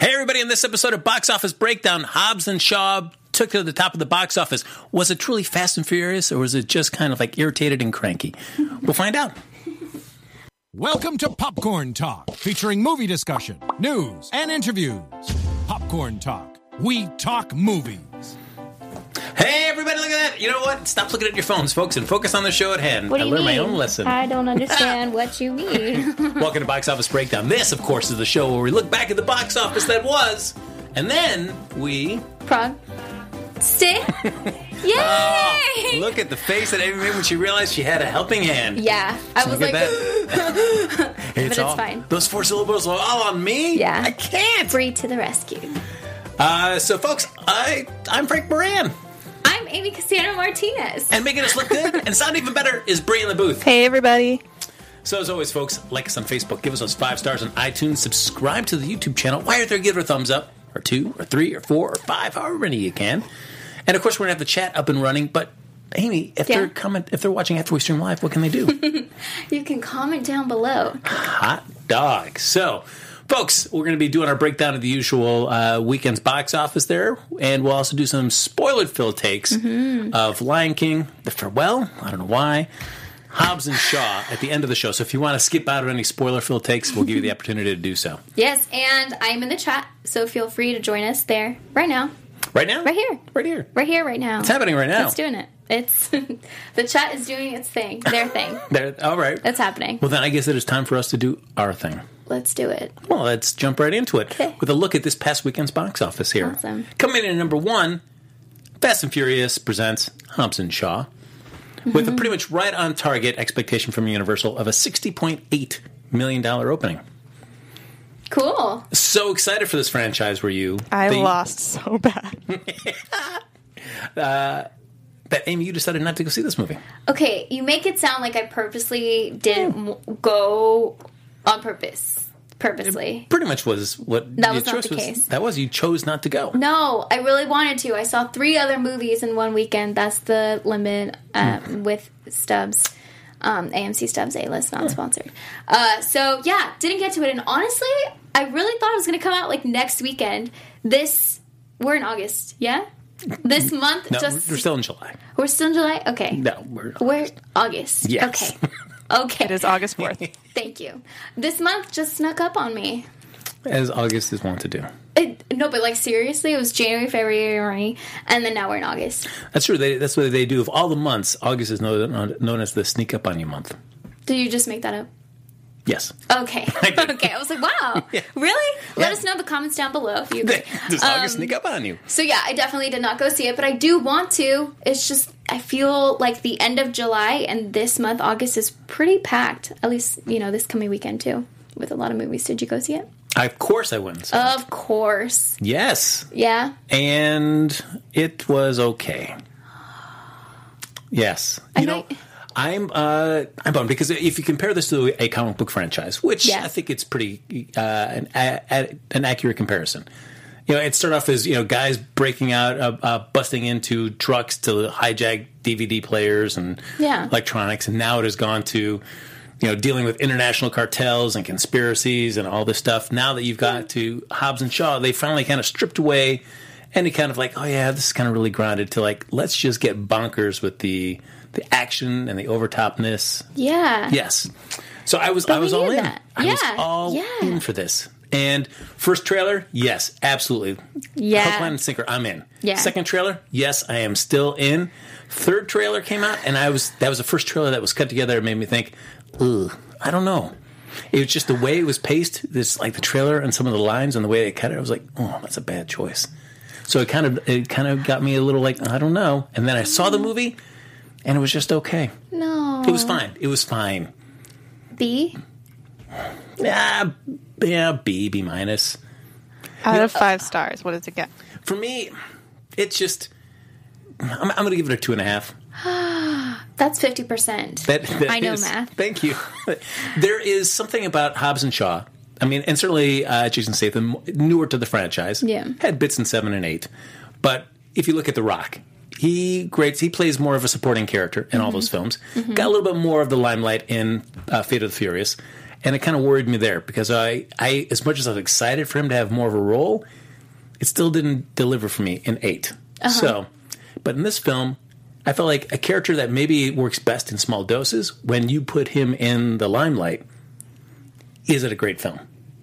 Hey, everybody, in this episode of Box Office Breakdown, Hobbs and Shaw took to the top of the box office. Was it truly Fast and Furious, or was it just kind of like irritated and cranky? We'll find out. Welcome to Popcorn Talk, featuring movie discussion, news, and interviews. Popcorn Talk. We talk movies. Hey, everybody, look at that. You know what? Stop looking at your phones, folks, and focus on the show at hand. What do you learned mean? my own lesson. I don't understand what you mean. Welcome to Box Office Breakdown. This, of course, is the show where we look back at the box office that was, and then we... Sit. Yay! Oh, look at the face that Amy made when she realized she had a helping hand. Yeah, I was like... But it's fine. Those four syllables are all on me? Yeah. I can't. Bree to the rescue. So, folks, I'm Frank Moran. I'm Amy Cassandra Martinez. And making us look good and sound even better is Bree in the booth. Hey, everybody. So, as always, folks, like us on Facebook, give us those 5 stars on iTunes, subscribe to the YouTube channel. While you're there, give it a thumbs up, or 2, or 3, or 4, or 5, however many you can. And, of course, we're going to have the chat up and running. But, Amy, if they're watching after we stream live, what can they do? You can comment down below. Hot dog. So, folks, we're going to be doing our breakdown of the usual weekend's box office there. And we'll also do some spoiler-filled takes of Lion King, The Farewell, I don't know why, Hobbs and Shaw at the end of the show. So if you want to skip out of any spoiler-filled takes, we'll give you the opportunity to do so. Yes, and I'm in the chat, so feel free to join us there right now. Right now? Right here. Right here. Right here, right now. It's happening right now. It's doing it. It's the chat is doing its thing. Their thing. All right. It's happening. Well, then I guess it is time for us to do our thing. Let's do it. Well, let's jump right into it Okay. with a look at this past weekend's box office here. Awesome. Coming in at number 1, Fast and Furious presents Hobbs and Shaw with a pretty much right on target expectation from Universal of a $60.8 million opening. Cool. So excited for this franchise were you? I lost so bad. That, Amy, you decided not to go see this movie. Okay, you make it sound like I purposely didn't go on purpose. Purposely. Pretty much was what That your was not choice the case. That was you chose not to go. No, I really wanted to. I saw 3 other movies in one weekend. That's the limit with Stubbs. AMC Stubbs A-list, not sponsored. So, yeah, didn't get to it. And honestly, I really thought it was going to come out like next weekend. We're in August, yeah? This month? No, we're still in July. We're still in July? Okay. No, We're August. Yes. Okay. Okay. It is August 4th. Thank you. This month just snuck up on me. As August is wont to do. No, but like seriously, it was January, February, and then now we're in August. That's true. That's what they do. Of all the months, August is known as the sneak up on you month. Did you just make that up? Yes. Okay. Okay. I was like, wow. Yeah. Really? Yeah. Let us know in the comments down below if you agree. Does August sneak up on you? So yeah, I definitely did not go see it, but I do want to. It's just, I feel like the end of July and this month, August, is pretty packed. At least, this coming weekend too, with a lot of movies. Did you go see it? Of course I went. Of course. Yes. Yeah. And it was okay. Yes. I'm bummed because if you compare this to a comic book franchise, which I think it's pretty an accurate comparison. It started off as guys breaking out, busting into trucks to hijack DVD players and electronics, and now it has gone to dealing with international cartels and conspiracies and all this stuff. Now that you've got to Hobbs and Shaw, they finally kind of stripped away any kind of like, oh yeah, this is kind of really grounded to like, let's just get bonkers with the action and the overtopness. Yeah. Yes. So I was all in. I was all in for this. And first trailer, yes, absolutely. Yeah. Hook, line, and sinker, I'm in. Yeah. Second trailer, yes, I am still in. Third trailer came out, and that was the first trailer that was cut together and made me think, ugh, I don't know. It was just the way it was paced, this like the trailer and some of the lines and the way they cut it, I was like, oh, that's a bad choice. So it kind of got me a little like, I don't know. And then I saw the movie, and it was just okay. No. It was fine. It was fine. B? Yeah, B minus. Out of 5 stars, what does it get? For me, it's just, I'm going to give it a 2.5. That's 50%. I know math. Thank you. There is something about Hobbs and Shaw. I mean, and certainly Jason Statham, newer to the franchise, had bits in 7 and 8. But if you look at The Rock, he plays more of a supporting character in all those films. Got a little bit more of the limelight in Fate of the Furious. And it kind of worried me there because I, as much as I was excited for him to have more of a role, it still didn't deliver for me in 8. So, but in this film, I felt like a character that maybe works best in small doses, when you put him in the limelight, is it a great film?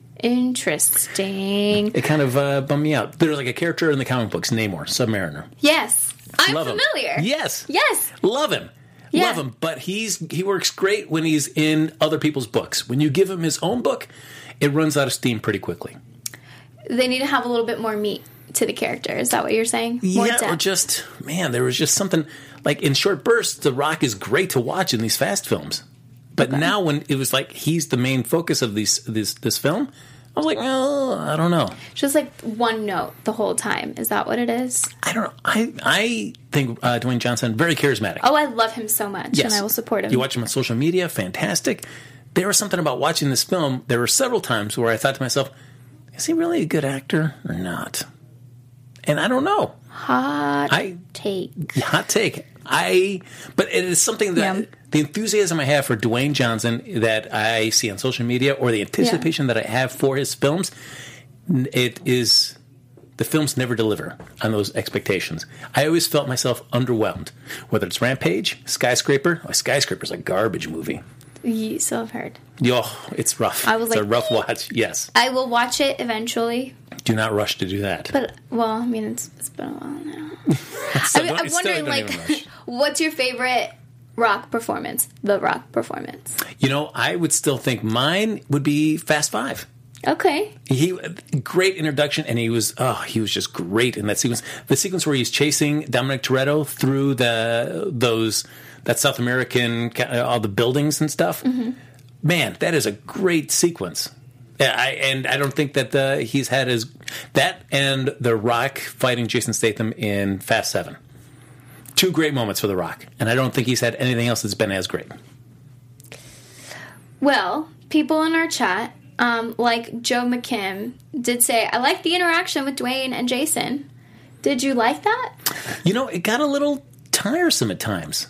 Interesting. It kind of bummed me out. There's like a character in the comic books, Namor, Submariner. Yes. I'm Love familiar. Him. Yes. Yes. Love him. Yeah. Love him. But he works great when he's in other people's books. When you give him his own book, it runs out of steam pretty quickly. They need to have a little bit more meat to the character. Is that what you're saying? More Yeah, depth. or just, man, there was just something, like in short bursts, The Rock is great to watch in these fast films. But now when it was like he's the main focus of this film, I was like, oh, I don't know. Just like one note the whole time. Is that what it is? I don't know. I think Dwayne Johnson, very charismatic. Oh, I love him so much, Yes. and I will support him. You watch him on social media, fantastic. There was something about watching this film. There were several times where I thought to myself, is he really a good actor or not? And I don't know. Hot take. Hot take. But it is something that the enthusiasm I have for Dwayne Johnson that I see on social media, or the anticipation that I have for his films, it is, the films never deliver on those expectations. I always felt myself underwhelmed. Whether it's Rampage, Skyscraper. Skyscraper's a garbage movie. You still have heard. It's rough. I was it's like, a rough watch. Yes. I will watch it eventually. Do not rush to do that. But, well, I mean, it's been a while now. So I'm wondering, like, what's your favorite Rock performance? The Rock performance. You know, I would still think mine would be Fast Five. Okay. Great introduction, and he was just great in that sequence. The sequence where he's chasing Dominic Toretto through that South American, all the buildings and stuff. Mm-hmm. Man, that is a great sequence. I don't think that he's had that and The Rock fighting Jason Statham in Fast 7. 2 great moments for The Rock, and I don't think he's had anything else that's been as great. Well, people in our chat, like Joe McKim, did say, I like the interaction with Dwayne and Jason. Did you like that? You know, it got a little tiresome at times.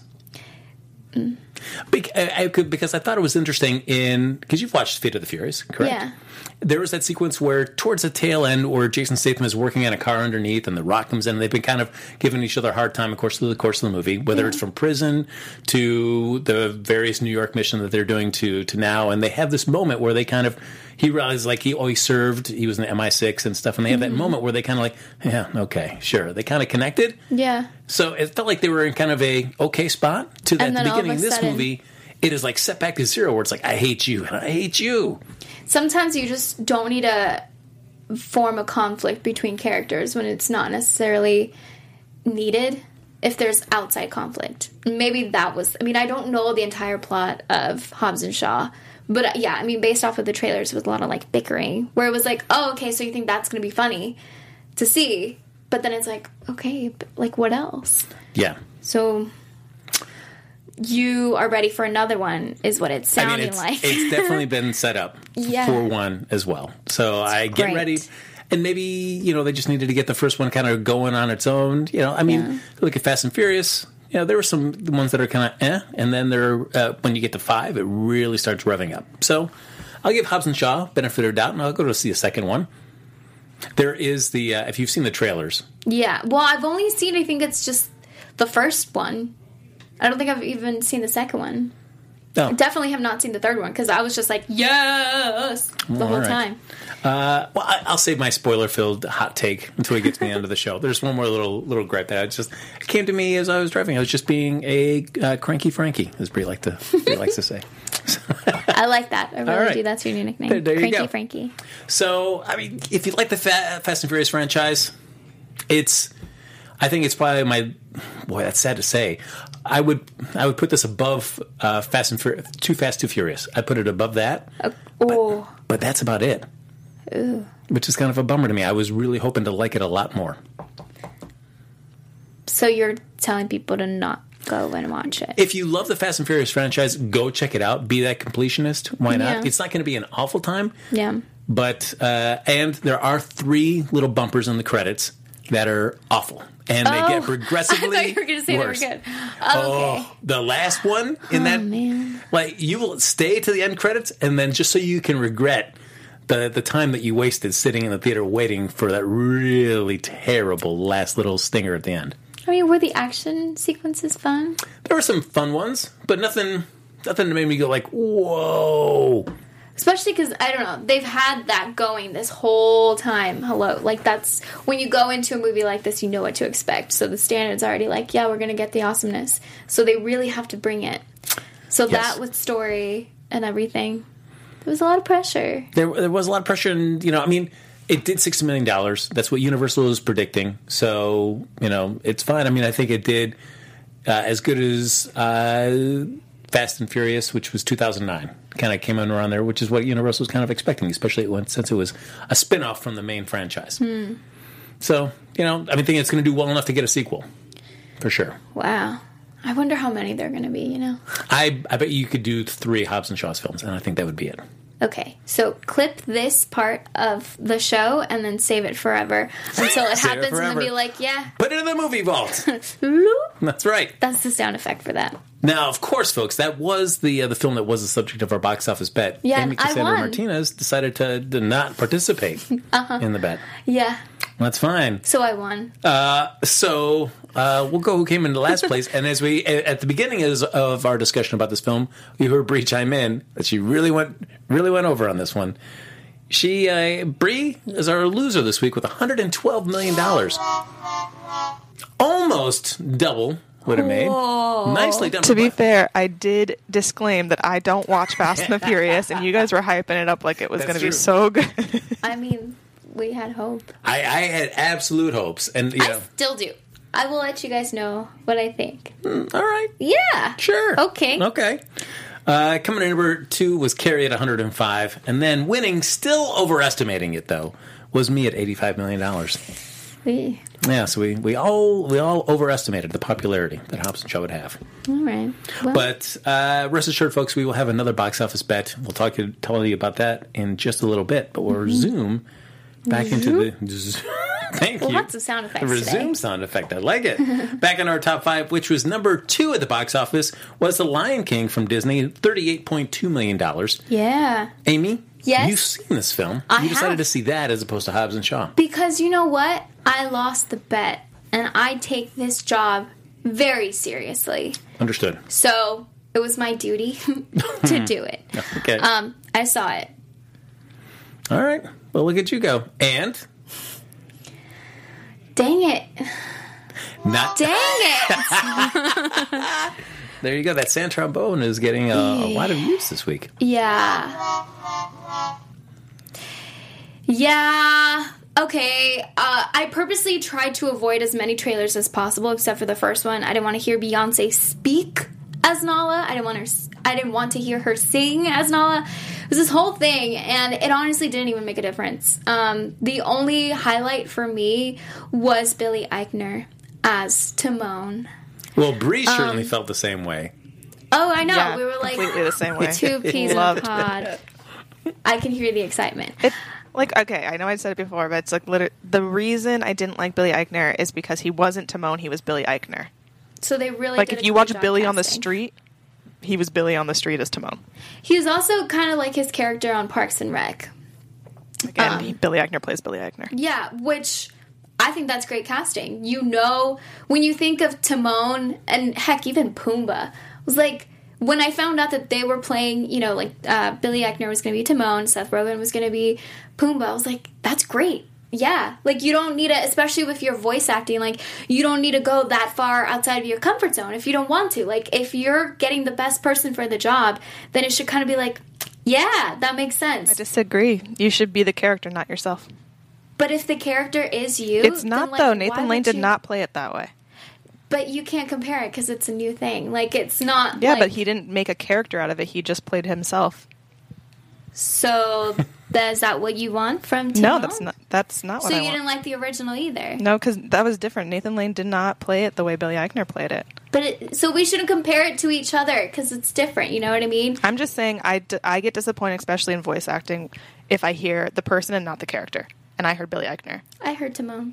Because I thought it was interesting because you've watched Fate of the Furious, correct? Yeah. There was that sequence where towards the tail end where Jason Statham is working on a car underneath and The Rock comes in and they've been kind of giving each other a hard time, of course, through the course of the movie, whether it's from prison to the various New York missions that they're doing to now. And they have this moment where they kind of, he realized like he always served, he was in the MI6 and stuff, and they have that moment where they kind of like, yeah, okay, sure. They kind of connected. Yeah. So it felt like they were in kind of a okay spot to that. At the beginning of this movie, it is like set back to zero where it's like, I hate you and I hate you. Sometimes you just don't need to form a conflict between characters when it's not necessarily needed if there's outside conflict. Maybe that was, I mean, I don't know the entire plot of Hobbs and Shaw, but yeah, I mean, based off of the trailers, it was a lot of like bickering where it was like, oh, okay, so you think that's going to be funny to see, but then it's like, okay, but like what else? Yeah. So you are ready for another one, is what it's sounding like. It's definitely been set up for one as well. So I get ready. And maybe, they just needed to get the first one kind of going on its own. Look at Fast and Furious. There were some ones that are kind of and then when you get to 5, it really starts revving up. So I'll give Hobbs and Shaw benefit of the doubt, and I'll go to see the second one. There is if you've seen the trailers. Yeah. Well, I've only seen, I think it's just the first one. I don't think I've even seen the second one. No. I definitely have not seen the third one because I was just like, yes, the whole time. I'll save my spoiler-filled hot take until we get to the end of the show. There's one more little gripe that it came to me as I was driving. I was just being a cranky Frankie, as Brie likes to say. I like that. I really do. That's your new nickname. There you Cranky go. Frankie. So, I mean, if you like the Fast and Furious franchise, I think it's probably that's sad to say. I would put this above Fast and Furious, Too Fast, Too Furious. I put it above that. But that's about it. Ooh. Which is kind of a bummer to me. I was really hoping to like it a lot more. So you're telling people to not go and watch it? If you love the Fast and Furious franchise, go check it out. Be that completionist. Why not? Yeah. It's not going to be an awful time. Yeah. But and there are 3 little bumpers in the credits. that are awful. And they get progressively I thought you were going to say worse. they were good. Oh, okay. The last one in that, man. like, you will stay to the end credits, and then just so you can regret the time that you wasted sitting in the theater waiting for that really terrible last little stinger at the end. I mean, were the action sequences fun? There were some fun ones, but nothing that made me go like, whoa. Especially because, I don't know, they've had that going this whole time. Hello. Like, that's, when you go into a movie like this, you know what to expect. So the standard's already like, yeah, we're going to get the awesomeness. So they really have to bring it. So Yes. that with story and everything, there was a lot of pressure. There was a lot of pressure, and, I mean, it did $60 million. That's what Universal is predicting. So, it's fine. I mean, I think it did as good as Fast and Furious, which was 2009. Kind of came in around there, which is what Universal was kind of expecting, especially since it was a spin-off from the main franchise. So, I think it's going to do well enough to get a sequel, for sure. Wow. I wonder how many there are going to be, I bet you could do 3 Hobbs and Shaw's films, and I think that would be it. Okay, so clip this part of the show and then save it forever until it Save it happens and then forever. be like, yeah. Put it in the movie vault. Loop. That's right. That's the sound effect for that. Now, of course, folks, that was the film that was the subject of our box office bet. Yeah, Amy and I Cassandra won. Martinez decided to not participate in the bet. Yeah, That's fine. so I won. So we'll go who came into last place. And as we at the beginning of our discussion about this film, we heard Bree chime in that she really went over on this one. Bree is our loser this week with $112 million, almost double would have made. Nicely done. To be fair, I did disclaim that I don't watch Fast and the Furious, and you guys were hyping it up like it was That's going to be true. so good. I mean, we had hope. I had absolute hopes, and I still do. I will let you guys know what I think. all right. Yeah. Sure. Okay. Coming in number 2 was Carrie at 105, and then winning, still overestimating it though, was me at $85 million. We- Yeah, so we all overestimated the popularity that Hobbs and Shaw would have. All right. Well, But rest assured, folks, we will have another box office bet. We'll tell you about that in just a little bit. But we'll resume back into the. Thank you. lots of sound effects The resume today. sound effect. I like it. Back in our top 5, which was number 2 at the box office, was The Lion King from Disney, $38.2 million. yeah. Amy, Yes? you've seen this film. I You decided have. to see that as opposed to Hobbs and Shaw. Because you know what? I lost the bet, and I take this job very seriously. Understood. So it was my duty to do it. Okay. I saw it. All right. Well, look at you go. And Dang it. not. Dang it. There you go. That sand trombone is getting a lot of use this week. Yeah. Yeah. Okay. I purposely tried to avoid as many trailers as possible, except for the first one. I didn't want to hear Beyonce speak as Nala. I didn't want to hear her sing as Nala. It was this whole thing, and it honestly didn't even make a difference. The only highlight for me was Billy Eichner as Timon. Well, Bree certainly felt the same way. Oh, I know. Yeah, we were like completely the same way. two peas in a Loved pod. I can hear the excitement. Okay, I know I said it before, but it's like the reason I didn't like Billy Eichner is because he wasn't Timon, he was Billy Eichner. So they really Like, did if a you good watch job Billy on the casting. street, he was Billy on the street as Timon. He was also kind of like his character on Parks and Rec. Again, Billy Eichner plays Billy Eichner. Yeah, which I think that's great casting. You know, when you think of Timon, and heck, even Pumbaa, was like, when I found out that they were playing, you know, like Billy Eichner was going to be Timon, Seth Rogen was going to be Pumbaa, I was like, that's great. Yeah, like you don't need to, especially with your voice acting, like you don't need to go that far outside of your comfort zone if you don't want to. Like if you're getting the best person for the job, then it should kind of be like, yeah, that makes sense. I disagree. You should be the character, not yourself. But if the character is you, It's not, then, like, though. why Nathan would Lane did you- not play it that way. But you can't compare it because it's a new thing. Like it's not. Yeah, like, but he didn't make a character out of it. He just played himself. So is that what you want from Timon? No, that's not So what I you want. didn't like the original either. No, because that was different. Nathan Lane did not play it the way Billy Eichner played it. But so we shouldn't compare it to each other because it's different. You know what I mean? I'm just saying I get disappointed, especially in voice acting, if I hear the person and not the character. And I heard Billy Eichner. I heard Timon.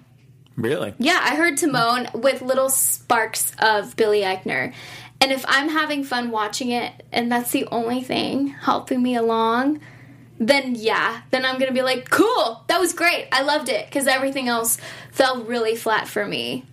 Really? Yeah, I heard Timon with little sparks of Billy Eichner. And if I'm having fun watching it, and that's the only thing helping me along, then I'm going to be like, cool, that was great. I loved it. Because everything else fell really flat for me.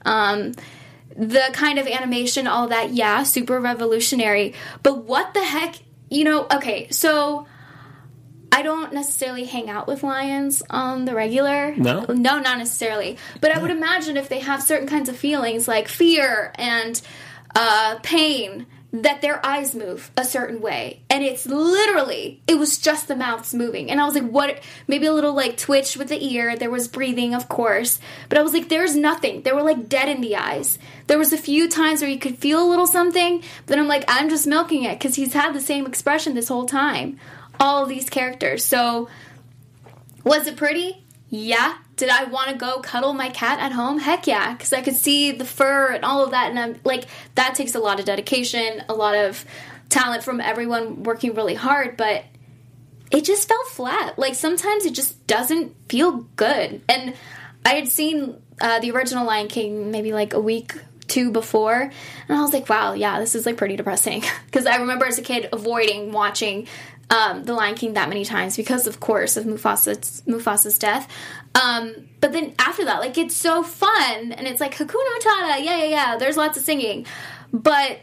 The kind of animation, all that, super revolutionary. But what the heck, okay, so I don't necessarily hang out with lions on the regular. No? No, not necessarily. But I would imagine if they have certain kinds of feelings like fear and pain, that their eyes move a certain way. And it was just the mouths moving. And I was like, what? Maybe a little like twitch with the ear. There was breathing, of course. But I was like, there's nothing. They were like dead in the eyes. There was a few times where you could feel a little something. But then I'm like, I'm just milking it because he's had the same expression this whole time. All of these characters. So, was it pretty? Yeah. Did I want to go cuddle my cat at home? Heck yeah. Because I could see the fur and all of that. And I'm like, that takes a lot of dedication, a lot of talent from everyone working really hard. But it just fell flat. Like, sometimes it just doesn't feel good. And I had seen the original Lion King maybe like a week, 2 before. And I was like, wow, yeah, this is like pretty depressing. Because I remember as a kid avoiding watching The Lion King that many times because, of course, of Mufasa's death. But then after that, like, it's so fun, and it's like, Hakuna Matata, yeah, there's lots of singing. But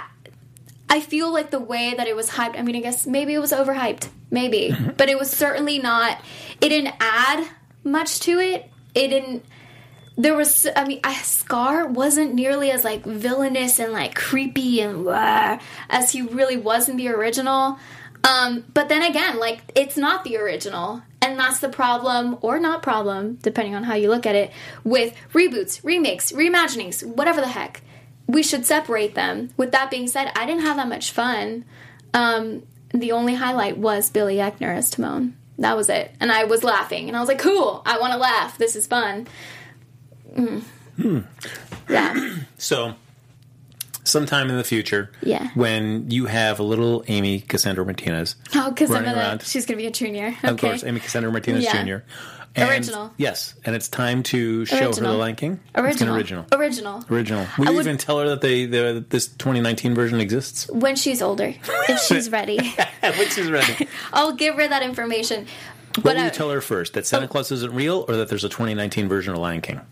I feel like the way that it was hyped, I mean, I guess maybe it was overhyped, maybe. But it was certainly not, it didn't add much to it. It didn't, there was, I mean, Scar wasn't nearly as, like, villainous and, like, creepy and as he really was in the original. But then again, like, it's not the original. And that's the problem, or not problem, depending on how you look at it, with reboots, remakes, reimaginings, whatever the heck. We should separate them. With that being said, I didn't have that much fun. The only highlight was Billy Eichner as Timon. That was it. And I was laughing. And I was like, cool, I want to laugh. This is fun. Yeah. So, sometime in the future, when you have a little Amy Cassandra Martinez she's going to be a junior. Okay. Of course, Amy Cassandra Martinez Jr. And, original. Yes, and it's time to show her The Lion King. Original. Original. Will you even tell her that this 2019 version exists? When she's older. If she's ready. When she's ready. I'll give her that information. What will you tell her first? That Santa Claus isn't real, or that there's a 2019 version of Lion King?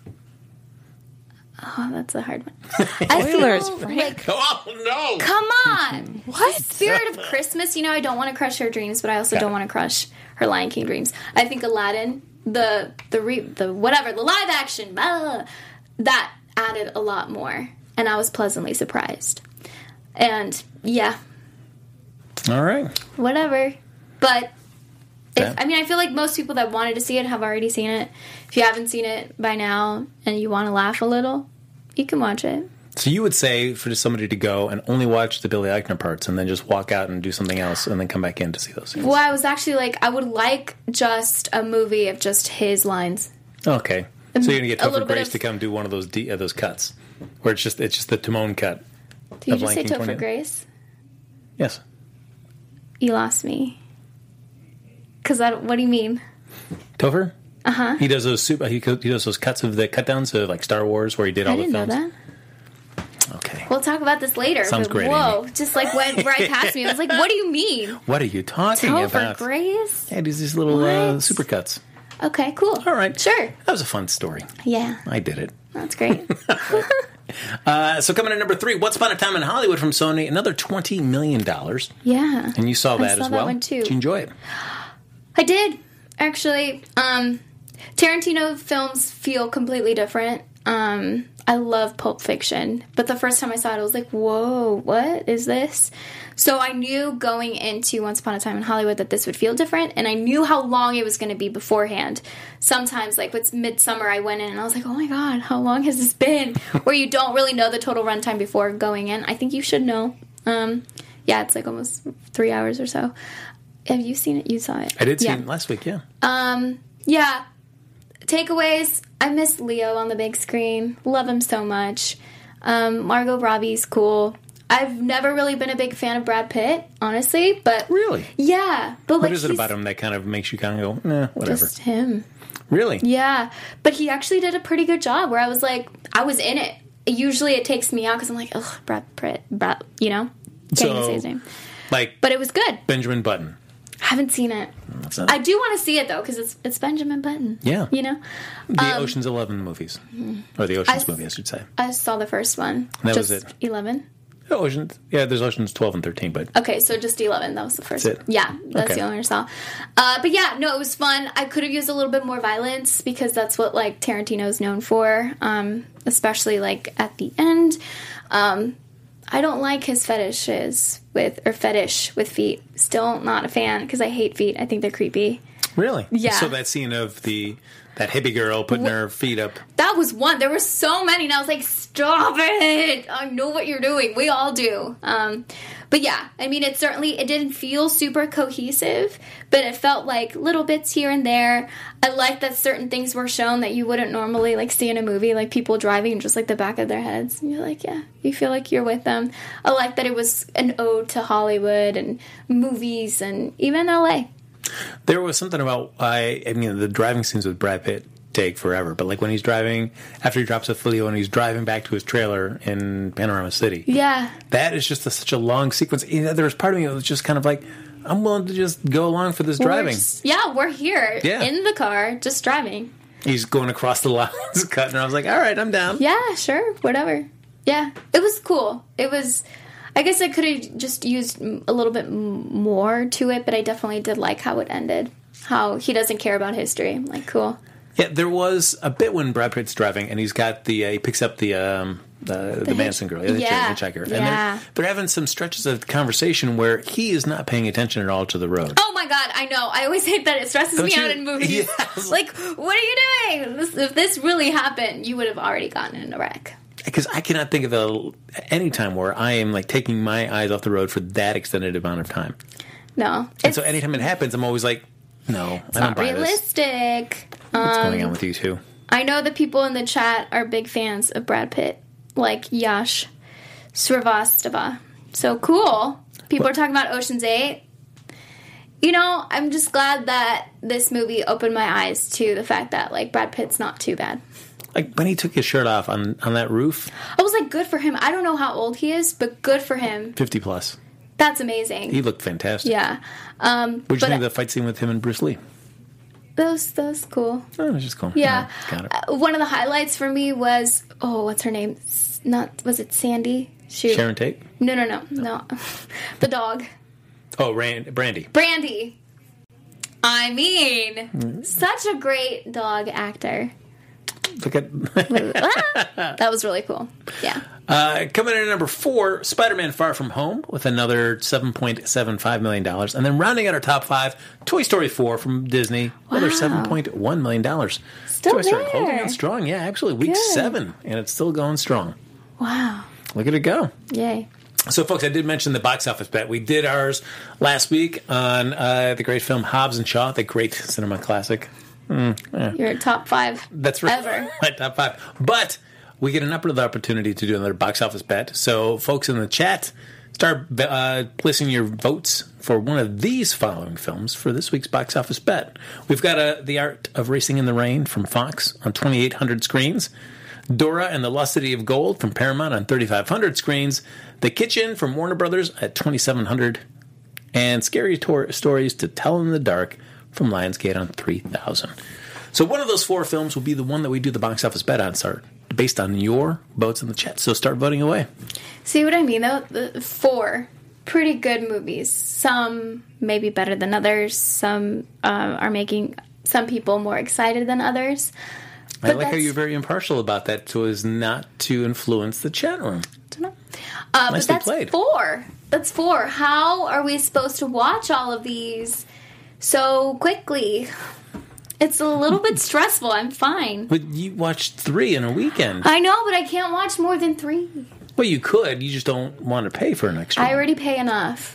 Oh, that's a hard one. Spoilers, Frank. Oh, no! Come on! What? The spirit of Christmas, I don't want to crush her dreams, but I also don't want to crush her Lion King dreams. I think Aladdin, the live action, that added a lot more. And I was pleasantly surprised. And, yeah. All right. Whatever. But, I feel like most people that wanted to see it have already seen it. If you haven't seen it by now and you want to laugh a little, you can watch it. So you would say for somebody to go and only watch the Billy Eichner parts and then just walk out and do something else and then come back in to see those scenes? Well, I was actually like, I would like just a movie of just his lines. Okay. So you're going to get Topher Grace to come do one of those cuts. Where it's just the Timon cut. Did you just say Topher Grace? Yes. You lost me. Because what do you mean? Topher? Uh-huh. He does those he does those cuts of the cut downs of like Star Wars where he did all the films. I didn't know that. Okay. We'll talk about this later. Sounds great. Whoa, Amy. Just like went right past me. I was like, what do you mean? What are you talking about? Topher Grace? Yeah, he does these little supercuts. Okay, cool. All right. Sure. That was a fun story. Yeah. I did it. That's great. So coming in number 3, Once Upon a Time in Hollywood from Sony, another $20 million. Yeah. And you saw that as well. That one too. Did you enjoy it? I did, actually. Tarantino films feel completely different. I love Pulp Fiction, but the first time I saw it, I was like, whoa, what is this? So I knew going into Once Upon a Time in Hollywood that this would feel different, and I knew how long it was going to be beforehand. Sometimes, like with Midsummer, I went in and I was like, oh my god, how long has this been? Where you don't really know the total runtime before going in. I think you should know. Yeah, it's like almost 3 hours or so. Have you seen it? You saw it. I did see it last week, yeah. Yeah. Takeaways, I miss Leo on the big screen. Love him so much. Margot Robbie's cool. I've never really been a big fan of Brad Pitt, honestly, but Really? yeah, but What is it about him that kind of makes you kind of go, whatever? Just him. Really? Yeah, but he actually did a pretty good job. Where I was like, I was in it. Usually, it takes me out because I'm like, ugh, Brad Pitt, can't even say his name. Like, But it was good. Benjamin Button. Haven't seen it. I do want to see it though because it's Benjamin Button. Yeah. The Um, Ocean's 11 movies, or the Ocean's movie, I should say. I saw the first one. That just was it. 11. Oceans. Yeah, there's Oceans 12 and 13, but Okay, so just 11. That was the first. That's it? Yeah, that's Okay. the only one I saw. But yeah, no, it was fun. I could have used a little bit more violence because that's what like Tarantino's known for, especially like at the end. I don't like his fetish with feet. Still not a fan because I hate feet. I think they're creepy. really? Yeah. So that scene of that hippie girl putting her feet up. That was one. There were so many, and I was like, "Stop it! I know what you're doing. We all do." But yeah, I mean, it didn't feel super cohesive, but it felt like little bits here and there. I like that certain things were shown that you wouldn't normally like see in a movie, like people driving and just like the back of their heads. And you're like, yeah, you feel like you're with them. I like that it was an ode to Hollywood and movies and even LA. There was something about, the driving scenes with Brad Pitt take forever, but like when he's driving, after he drops a Filio and he's driving back to his trailer in Panorama City. Yeah. That is just such a long sequence. There was part of me that was just kind of like, I'm willing to just go along for this driving. We're here in the car, just driving. He's going across the lines, cutting, and I was like, all right, I'm down. Yeah, sure, whatever. Yeah, it was cool. It was... I guess I could have just used a little bit more to it, but I definitely did like how it ended. How he doesn't care about history. I'm like, cool. Yeah, there was a bit when Brad Pitt's driving, and he's got he picks up the Manson girl, the hitchhiker, and they're having some stretches of conversation where he is not paying attention at all to the road. Oh my god, I know. I always hate that. It stresses me out in movies. Yes. Like, what are you doing? If this really happened, you would have already gotten in a wreck. Because I cannot think of any time where I am like taking my eyes off the road for that extended amount of time. No, and so anytime it happens, I'm always like, no, I don't buy realistic. This. What's going on with you two? I know the people in the chat are big fans of Brad Pitt, like Yash Srivastava. So cool. People are talking about Ocean's 8. You know, I'm just glad that this movie opened my eyes to the fact that like Brad Pitt's not too bad. Like when he took his shirt off on that roof. I was like, good for him. I don't know how old he is, but good for him. 50 plus. That's amazing. He looked fantastic. Yeah. What did you think of the fight scene with him and Bruce Lee? That was cool. Oh, it was just cool. Yeah. Got it. One of the highlights for me was, what's her name? Was it Sandy? Shoot. Sharon Tate? No. The dog. Oh, Brandy. Brandy. I mean, such a great dog actor. Look at that was really cool. Yeah. Coming in at number 4, Spider-Man: Far From Home with another $7.75 million, and then rounding out our top 5, Toy Story 4 from Disney, another $7.1 million. Still Toy Story there. holding on strong, yeah, absolutely. Week 7, and it's still going strong. Wow. Look at it go. Yay. So, folks, I did mention the box office bet. We did ours last week on the great film Hobbs and Shaw, the great cinema classic. Your top 5. That's right. Ever. My top 5. But we get another opportunity to do another box office bet. So, folks in the chat, start placing your votes for one of these following films for this week's box office bet. We've got The Art of Racing in the Rain from Fox on 2,800 screens. Dora and the Lost City of Gold from Paramount on 3,500 screens. The Kitchen from Warner Brothers at 2,700. And Scary Stories to Tell in the Dark from Lionsgate on 3,000. So one of those 4 films will be the one that we do the box office bet on, based on your votes in the chat. So start voting away. See what I mean, though? The 4 pretty good movies. Some maybe better than others. Some are making some people more excited than others. But I like how you're very impartial about that, so as not to influence the chat room. I don't know. Nicely but that's played. 4. That's 4. How are we supposed to watch all of these so quickly? It's a little bit stressful. I'm fine. But you watched 3 in a weekend. I know, but I can't watch more than 3. Well, you could. You just don't want to pay for an extra. I already pay enough.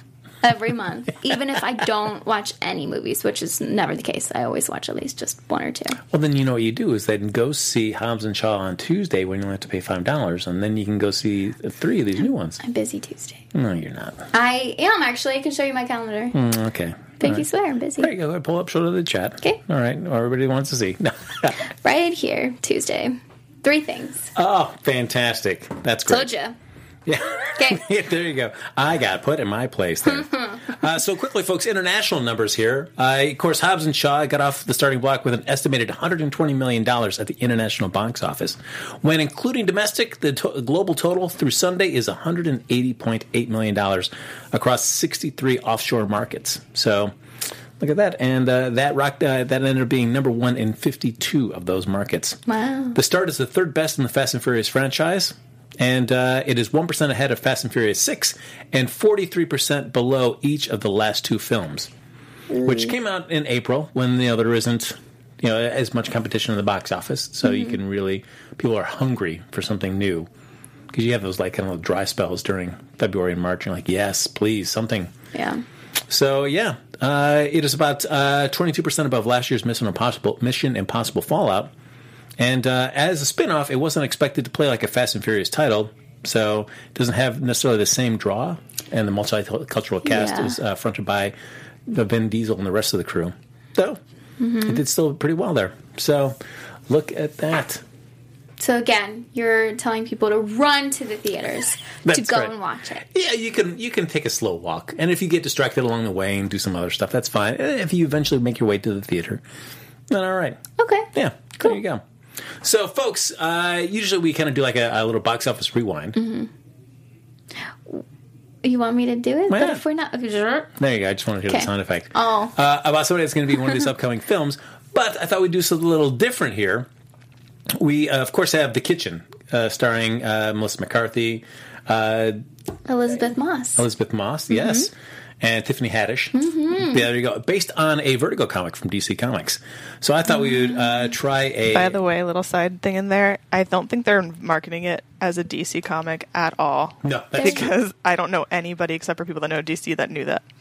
every month. Even if I don't watch any movies, which is never the case. I always watch at least just one or two. Well, then you know what you do is then go see Hobbs and Shaw on Tuesday when you only have to pay $5, and then you can go see 3 of these new ones. I'm busy Tuesday. No, you're not. I am, actually. I can show you my calendar. Okay. Pinky swear, I'm busy. There you go. Pull up, show to the chat. Okay. All right. Everybody wants to see. Right here, Tuesday. 3 things. Oh, fantastic. That's great. Told you. Yeah. Okay. There you go. I got put in my place there. So quickly, folks, international numbers here. Of course, Hobbs and Shaw got off the starting block with an estimated $120 million at the international box office. When including domestic, the global total through Sunday is $180.8 million across 63 offshore markets. So look at that. And that ended up being number 1 in 52 of those markets. Wow. The start is the 3rd best in the Fast and Furious franchise. And it is 1% ahead of Fast and Furious 6 and 43% below each of the last 2 films, which came out in April when there isn't as much competition in the box office. So you can really, people are hungry for something new because you have those like kind of dry spells during February and March. You're like, yes, please, something. Yeah. So yeah, it is about 22% above last year's Mission Impossible Fallout. And as a spin-off, it wasn't expected to play like a Fast and Furious title, so it doesn't have necessarily the same draw, and the multicultural cast is fronted by Vin Diesel and the rest of the crew. So it did still pretty well there. So look at that. So again, you're telling people to run to the theaters to go and watch it. Yeah, you can take a slow walk, and if you get distracted along the way and do some other stuff, that's fine. If you eventually make your way to the theater, then all right. Okay. Yeah, cool. There you go. So, folks, usually we kind of do like a little box office rewind. Mm-hmm. You want me to do it? Why But not? if we're not... There you go. I just wanted to hear the sound effect. Oh. About somebody that's going to be one of these upcoming films. But I thought we'd do something a little different here. We, of course, have The Kitchen, starring Melissa McCarthy. Elizabeth Moss. Yes. And Tiffany Haddish. Mm-hmm. There you go. Based on a Vertigo comic from DC Comics. So I thought we would try a... By the way, little side thing in there, I don't think they're marketing it as a DC comic at all. No, that's because I don't know anybody except for people that know DC that knew that.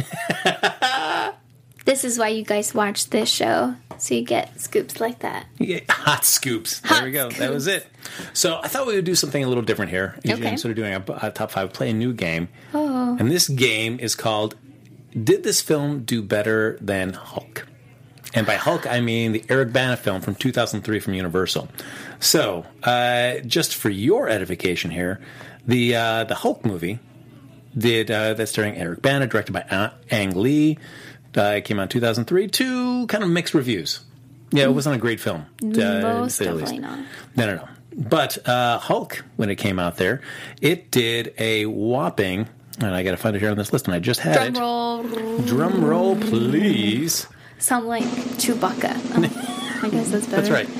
This is why you guys watch this show, so you get scoops like that. Yeah, hot scoops. There we go. That was it. So I thought we would do something a little different here. Usually I'm sort of doing a top 5, play a new game. Oh. And this game is called Did This Film Do Better Than Hulk? And by Hulk, I mean the Eric Bana film from 2003 from Universal. So, just for your edification here, the Hulk movie that's starring Eric Bana, directed by Ang Lee. It came out in 2003. 2 kind of mixed reviews. Yeah, it wasn't a great film. Most definitely not. No. But Hulk, when it came out there, it did a whopping, and I got to find it here on this list, and I just had Drum roll. Drum roll, please. Sound like Chewbacca. Oh, I guess that's better. That's right.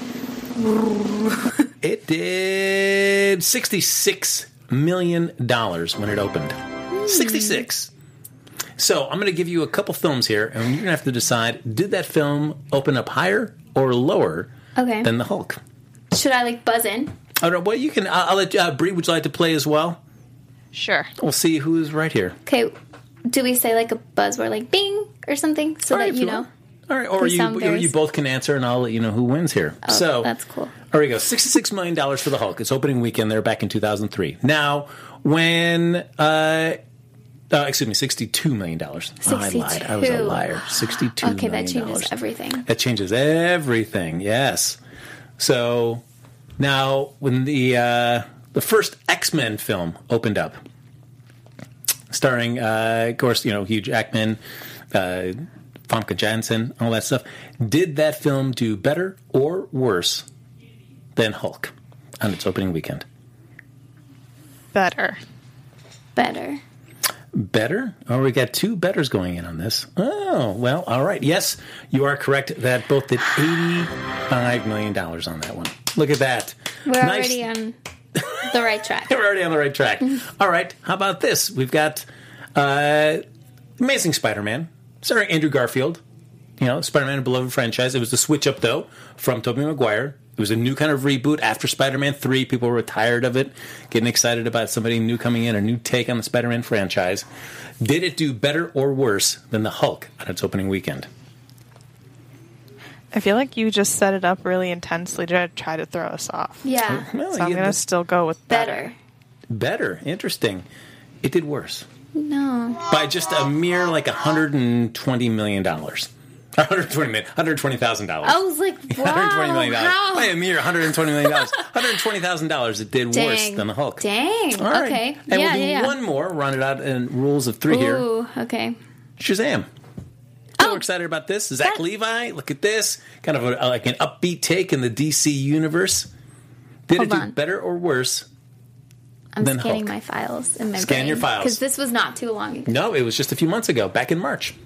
It did $66 million when it opened. 66. So I'm going to give you a couple films here, and you're going to have to decide, did that film open up higher or lower than the Hulk? Should I, buzz in? All right, well, you can. I'll let Bree, would you like to play as well? Sure. We'll see who's right here. Okay, do we say, a buzzword, bing, or something, so that you know? All right, or you both can answer, and I'll let you know who wins here. Oh, so that's cool. There we go. $66 million for the Hulk. It's opening weekend there back in 2003. Now, when... excuse me, $62 million. 62. I lied. I was a liar. $62 million. Okay, that changes everything. That changes everything, yes. So, now, when the first X-Men film opened up, starring, of course, Hugh Jackman, Famke Janssen, all that stuff, did that film do better or worse than Hulk on its opening weekend? Better. Better? Oh, we got 2 betters going in on this. Oh, well, all right. Yes, you are correct. That both did $85 million on that one. Look at that. We're already on the right track. We're already on the right track. All right. How about this? We've got Amazing Spider-Man, starring Andrew Garfield. Spider-Man, a beloved franchise. It was the switch up, though, from Tobey Maguire It was a new kind of reboot after Spider-Man 3. People were tired of it, getting excited about somebody new coming in, a new take on the Spider-Man franchise. Did it do better or worse than The Hulk on its opening weekend? I feel like you just set it up really intensely to try to throw us off. Yeah. Well, So I'm going to still go with better. Better. Interesting. It did worse. No. By just a mere like $120 million. $120,000. I was like, wow. $120 million. How? By a mere $120 million. $120,000. It did worse than The Hulk. Dang. All right. Okay. And yeah, we'll do one more, run it out in rules of 3 here. Ooh, okay. Shazam. We're excited about this. Zach Levi, look at this. Kind of like an upbeat take in the DC universe. Did it do better or worse I'm than scanning Hulk? my files in my Scan brain. your files. Because this was not too long ago. No, it was just a few months ago, back in March.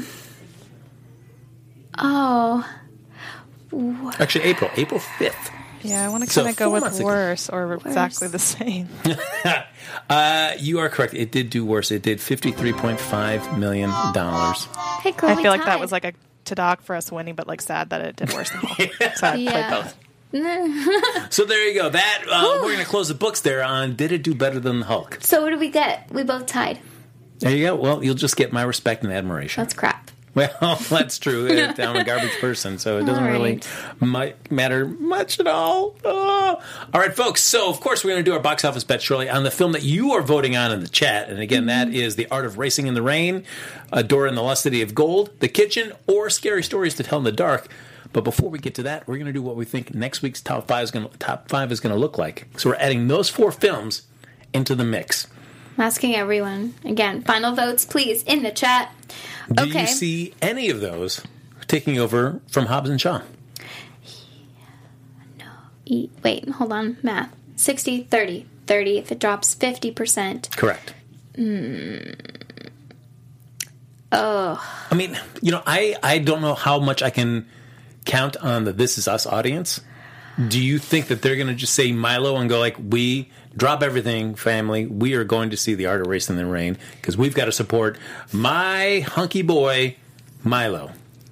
Oh. Actually, April 5th. Yeah, I want to So kind of go 4 with months ago. worse or exactly the same. You are correct. It did do worse. It did $53.5 million. Hey, Chloe, I feel like that was like a Tadok for us winning, but like sad that it did worse than Hulk. So I played both. So there you go. That we're going to close the books there on did it do better than the Hulk? So what did we get? We both tied. There you go. Well, you'll just get my respect and admiration. That's crap. Well, that's true. I'm a garbage person, so it doesn't really matter much at all. Oh. All right, folks. So, of course, we're going to do our box office bet shortly on the film that you are voting on in the chat. And again, that is The Art of Racing in the Rain, Dora and the Lost City of Gold, The Kitchen, or Scary Stories to Tell in the Dark. But before we get to that, we're going to do what we think next week's top five is going to look like. So we're adding those 4 films into the mix. I'm asking everyone. Again, final votes, please, in the chat. Do you see any of those taking over from Hobbs and Shaw? No. Wait, hold on. Math. 60, 30. 30 if it drops 50%. Correct. Oh. I mean, I don't know how much I can count on the This Is Us audience. Do you think that they're going to just say Milo and go like, we drop everything, family, we are going to see The Art of Racing in the Rain because we've got to support my hunky boy, Milo?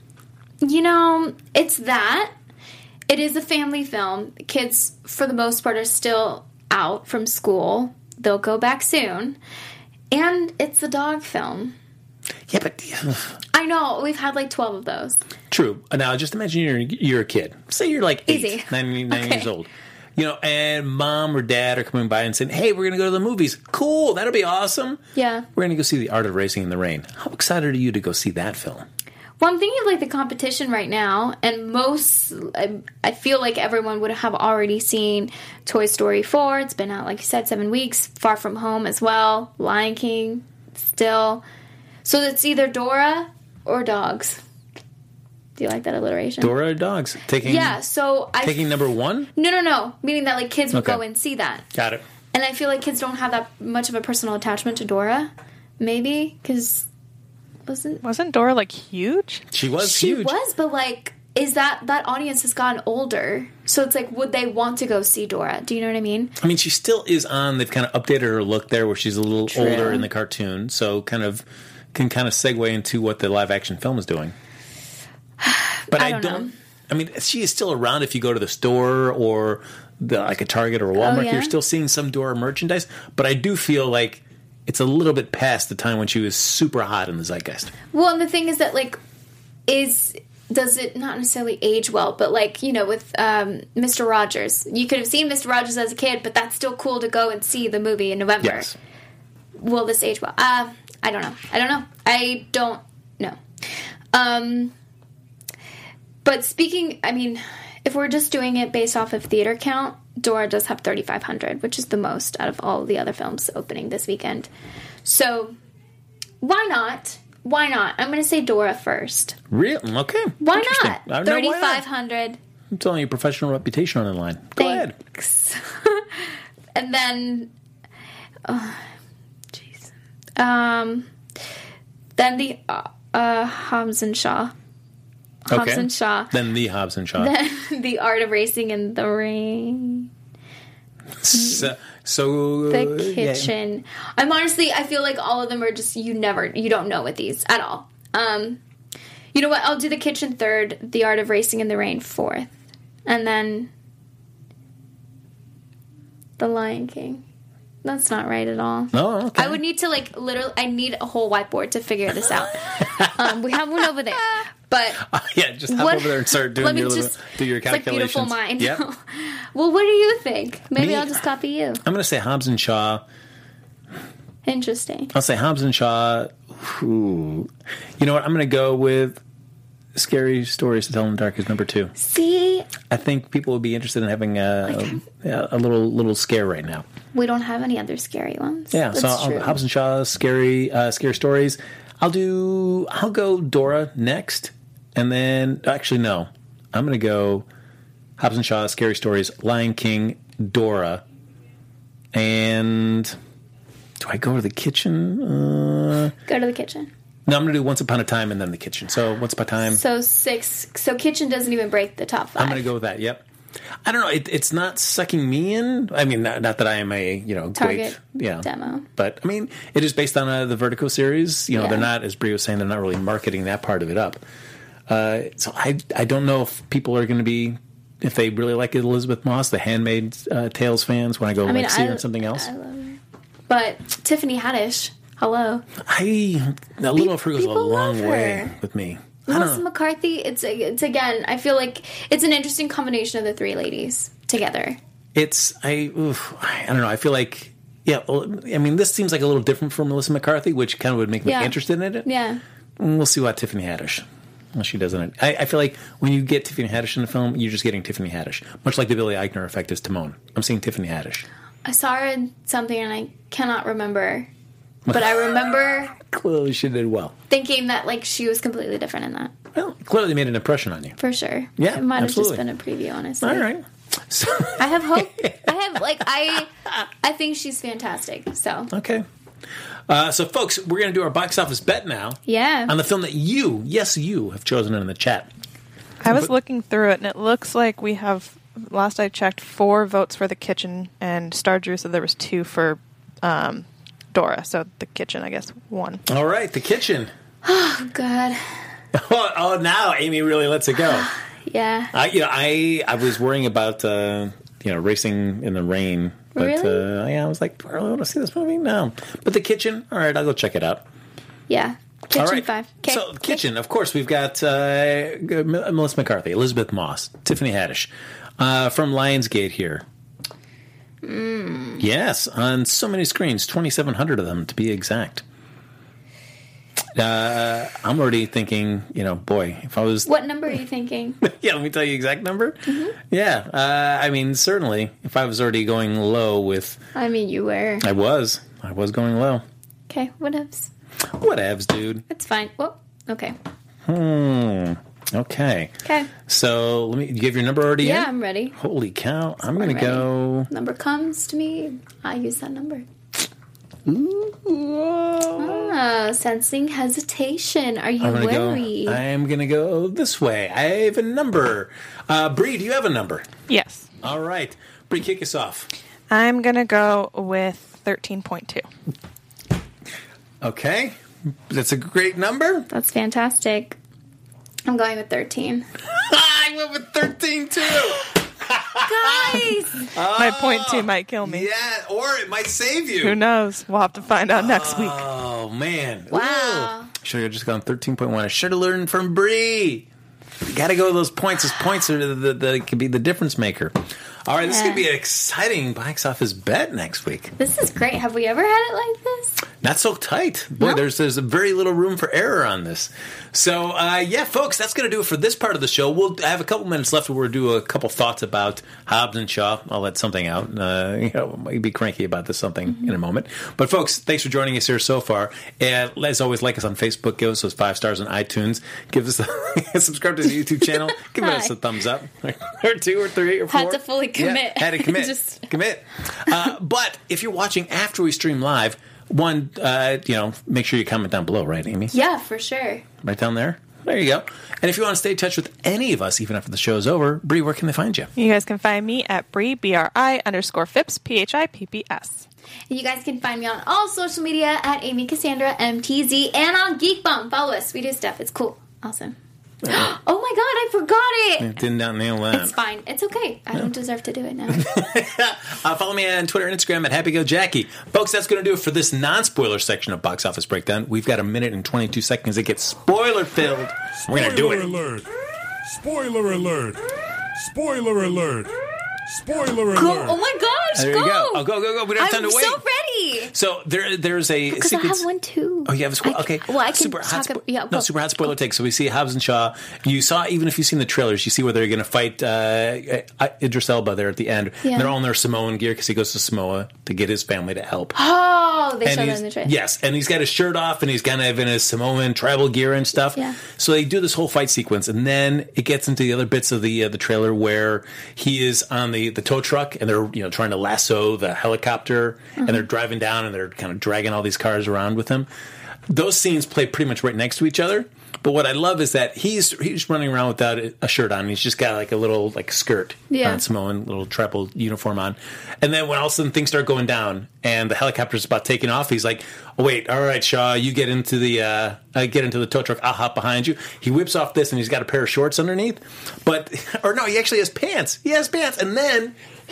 It's that. It is a family film. Kids, for the most part, are still out from school. They'll go back soon. And it's a dog film. Yeah, but... I know. We've had like 12 of those. True. Now, just imagine you're a kid. Say you're like 8, Easy. 9 years old. And mom or dad are coming by and saying, hey, we're going to go to the movies. Cool. That'll be awesome. Yeah. We're going to go see The Art of Racing in the Rain. How excited are you to go see that film? Well, I'm thinking of like the competition right now, and I feel like everyone would have already seen Toy Story 4. It's been out, like you said, 7 weeks. Far From Home as well. Lion King still. So it's either Dora or dogs. Do you like that alliteration? Dora or dogs? Taking number 1? No. Meaning that like kids would go and see that. Got it. And I feel like kids don't have that much of a personal attachment to Dora. Maybe because wasn't Dora like huge? She was huge. She was, but like, is that audience has gotten older? So it's like, would they want to go see Dora? Do you know what I mean? I mean, she still is on. They've kind of updated her look there, where she's a little older in the cartoon, so can segue into what the live action film is doing. But I don't know. I mean, she is still around if you go to the store or like a Target or a Walmart. You're still seeing some Dora merchandise. But I do feel like it's a little bit past the time when she was super hot in the zeitgeist. Well, and the thing is that, like, does it not necessarily age well, but like, with Mr. Rogers. You could have seen Mr. Rogers as a kid, but that's still cool to go and see the movie in November. Yes. Will this age well? I don't know. I don't know. But speaking, I mean, if we're just doing it based off of theater count, Dora does have 3,500, which is the most out of all the other films opening this weekend. So, why not? Why not? I'm going to say Dora first. Really? Okay. Why not? 3,500. I'm telling you, professional reputation on the line. Go ahead. And then, jeez. Then the Hobbs and Shaw. Hobbs and Shaw. Then the Hobbs and Shaw. Then The Art of Racing in the Rain. So The Kitchen. Yeah. I feel like all of them are just, you don't know with these at all. You know what? I'll do The Kitchen third, The Art of Racing in the Rain fourth. And then The Lion King. That's not right at all. Oh, okay. I would need to literally. I need a whole whiteboard to figure this out. We have one over there, but yeah, just hop over there and start doing do your calculations. It's like beautiful mind. Yep. Well, what do you think? Maybe I'll just copy you. I'm going to say Hobbs and Shaw. Interesting. I'll say Hobbs and Shaw. Ooh. You know what? I'm going to go with Scary Stories to Tell in the Dark is number 2. See? I think people will be interested in having a little scare right now. We don't have any other scary ones. Yeah, That's so true. Hobbs and Shaw, Scary Stories. I'll go Dora next, and then actually no, I'm going to go Hobbs and Shaw, Scary Stories, Lion King, Dora, and do I go to the kitchen? Go to the kitchen. No, I'm going to do Once Upon a Time and then the kitchen. So Once Upon a Time. So 6. So kitchen doesn't even break the top 5. I'm going to go with that. Yep. I don't know. It's not sucking me in. I mean, not that I am a Target great demo, but I mean, it is based on the Vertigo series. Yeah. They're not, as Brie was saying, they're not really marketing that part of it up. So I don't know if people are going to be, if they really like Elizabeth Moss, the Handmaid's Tales fans, when I go see her in something else. I love her. But Tiffany Haddish, hello. A little of her goes a long way with me. Melissa McCarthy, it's again, I feel like it's an interesting combination of the 3 ladies together. I don't know. I feel like, I mean, this seems like a little different from Melissa McCarthy, which kind of would make me interested in it. Yeah. We'll see what Tiffany Haddish, she does in it. I feel like when you get Tiffany Haddish in the film, you're just getting Tiffany Haddish. Much like the Billy Eichner effect is Timon. I'm seeing Tiffany Haddish. I saw her in something and I cannot remember. But I remember clearly she did well. Thinking that she was completely different in that. Well, clearly made an impression on you. For sure. Yeah, it might absolutely. have just been a preview, honestly. All right. So I have hope. I think she's fantastic. So okay. So folks, we're going to do our box office bet now. Yeah. On the film that you have chosen in the chat. I was looking through it, and it looks like we have, last I checked, 4 votes for The Kitchen, and Star Drew said there was 2 for Dora. So The Kitchen, I guess, won. All right, The Kitchen. Oh, God. Oh, now Amy really lets it go. Yeah. I was worrying about Racing in the Rain, but really? I was like, do I really want to see this movie? No, but The Kitchen. All right, I'll go check it out. Yeah. Kitchen all right. 5. Kay. So Kitchen, of course, we've got Melissa McCarthy, Elizabeth Moss, Tiffany Haddish from Lionsgate here. Yes, on so many screens, 2,700 of them to be exact. I'm already thinking, boy, if I was... What number are you thinking? Yeah, let me tell you exact number. Mm-hmm. Yeah, I mean, certainly, if I was already going low with... I mean, you were. I was going low. Okay, whatevs. Whatevs, dude. It's fine. Well, okay. Okay. Okay. So, you give your number already in? Yeah, I'm ready. Holy cow. I'm going to go... Number comes to me, I use that number. Ooh. Sensing hesitation. Are you worried? I'm going to go this way. I have a number. Bree, do you have a number? Yes. All right. Bree, kick us off. I'm going to go with 13.2. Okay. That's a great number. That's fantastic. I'm going with 13. I went with 13 too. Guys! My 0.2 might kill me. Yeah, or it might save you. Who knows? We'll have to find out next week. Oh, man. Wow. Ooh. Should have just gone 13.1. I should have learned from Bree. You got to go with those points. Those points are the could be the difference maker. All right, this is going to be an exciting box office bet next week. This is great. Have we ever had it like this? Not so tight. Boy, No? there's a very little room for error on this. So, folks, that's going to do it for this part of the show. We'll have a couple minutes left where we'll do a couple thoughts about Hobbs and Shaw. I'll let something out. Might be cranky about this something in a moment. But, folks, thanks for joining us here so far. And as always, like us on Facebook. Give us those 5 stars on iTunes. Give us subscribe to the YouTube channel. Give us a thumbs up. Or 2 or 3 or 4. Had to fully commit. Yeah, had to commit. Commit. But if you're watching after we stream live, one, make sure you comment down below, right, Amy? Yeah, for sure. Right down there? There you go. And if you want to stay in touch with any of us, even after the show's over, Bree, where can they find you? You guys can find me at Bree, BRI_Phipps, PHIPPS. You guys can find me on all social media at Amy Cassandra MTZ and on Geek Bump. Follow us. We do stuff. It's cool. Awesome. Oh my god, I forgot it! Did not nail that. It's fine. It's okay. I don't deserve to do it now. Follow me on Twitter and Instagram at HappyGoJackie. Folks, that's going to do it for this non-spoiler section of Box Office Breakdown. We've got a minute and 22 seconds. It gets spoiler-filled. We're going to do it. Spoiler alert! Spoiler alert! Spoiler alert! Oh my gosh, There go! you go. Oh, go. We don't have time to wait. I'm so ready! So there's a Because I sequence. have one too. Oh, you have a spoiler? Okay. Well, I can super hot talk go. super hot spoiler take. So we see Hobbs and Shaw. You saw, even if you've seen the trailers, you see where they're going to fight Idris Elba there at the end. Yeah. And they're all in their Samoan gear because he goes to Samoa to get his family to help. Oh, they And showed that he's- in the trailer. Yes, and he's got his shirt off, and he's kind of in his Samoan tribal gear and stuff. Yeah. So they do this whole fight sequence, and then it gets into the other bits of the trailer where he is on the tow truck, and they're trying to lasso the helicopter, and they're driving down, and they're kind of dragging all these cars around with him. Those scenes play pretty much right next to each other. But what I love is that he's running around without a shirt on. He's just got like a little skirt on Samoan, little tribal uniform on. And then when all of a sudden things start going down and the helicopter's about taking off, he's like, "Oh wait, all right, Shaw, you get into the tow truck. I'll hop behind you." He whips off this and he's got a pair of shorts underneath. He actually has pants. He has pants, and then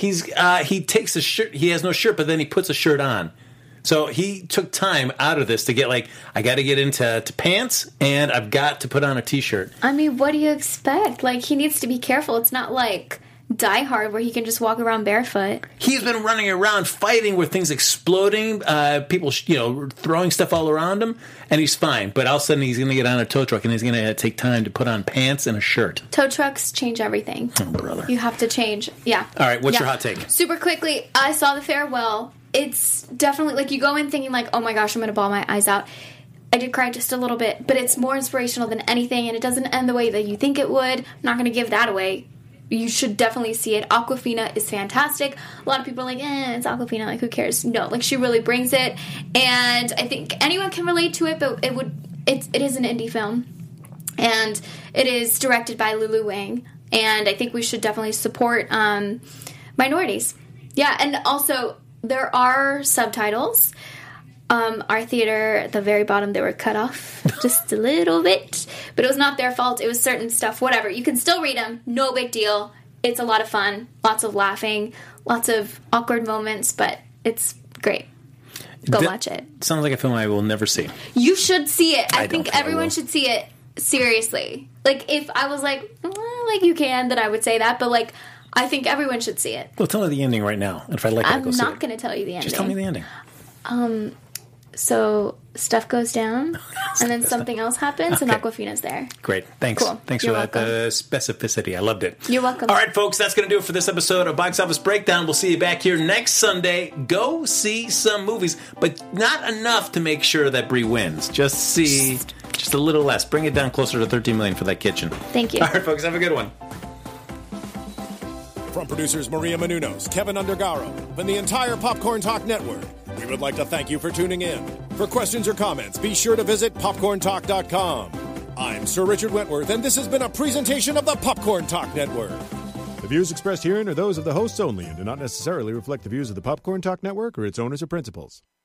he takes a shirt. He has no shirt, but then he puts a shirt on. So he took time out of this to get I got to get into pants, and I've got to put on a T-shirt. I mean, what do you expect? He needs to be careful. It's not like Die Hard where he can just walk around barefoot. He's been running around fighting with things exploding, people throwing stuff all around him, and he's fine. But all of a sudden he's going to get on a tow truck, and he's going to take time to put on pants and a shirt. Tow trucks change everything. Oh, brother. You have to change. Yeah. All right, what's your hot take? Super quickly, I saw The Farewell. It's definitely, you go in thinking oh my gosh, I'm going to bawl my eyes out. I did cry just a little bit, but it's more inspirational than anything, and it doesn't end the way that you think it would. I'm not going to give that away. You should definitely see it. Awkwafina is fantastic. A lot of people are like, it's Awkwafina, who cares? No, she really brings it, and I think anyone can relate to it, but it is an indie film, and it is directed by Lulu Wang, and I think we should definitely support minorities. Yeah, and also there are subtitles. Our theater, at the very bottom, they were cut off just a little bit. But it was not their fault. It was certain stuff, whatever. You can still read them. No big deal. It's a lot of fun. Lots of laughing. Lots of awkward moments. But it's great. Go watch it. Sounds like a film I will never see. You should see it. I think don't think I everyone will. should see it. Seriously. If I was you can, then I would say that. But, I think everyone should see it. Well, tell me the ending right now. If I like it, I'll go see it. I'm not going to tell you the ending. Just tell me the ending. So stuff goes down, and then something else happens, and Okay. Awkwafina's there. Great. Thanks. Cool. Thanks You're for that specificity. I loved it. You're welcome. All right, folks, that's going to do it for this episode of Box Office Breakdown. We'll see you back here next Sunday. Go see some movies, but not enough to make sure that Brie wins. Just see just a little less. Bring it down closer to $13 million for that kitchen. Thank you. All right, folks, have a good one. From producers Maria Menounos, Kevin Undergaro, and the entire Popcorn Talk Network, we would like to thank you for tuning in. For questions or comments, be sure to visit popcorntalk.com. I'm Sir Richard Wentworth, and this has been a presentation of the Popcorn Talk Network. The views expressed herein are those of the hosts only and do not necessarily reflect the views of the Popcorn Talk Network or its owners or principals.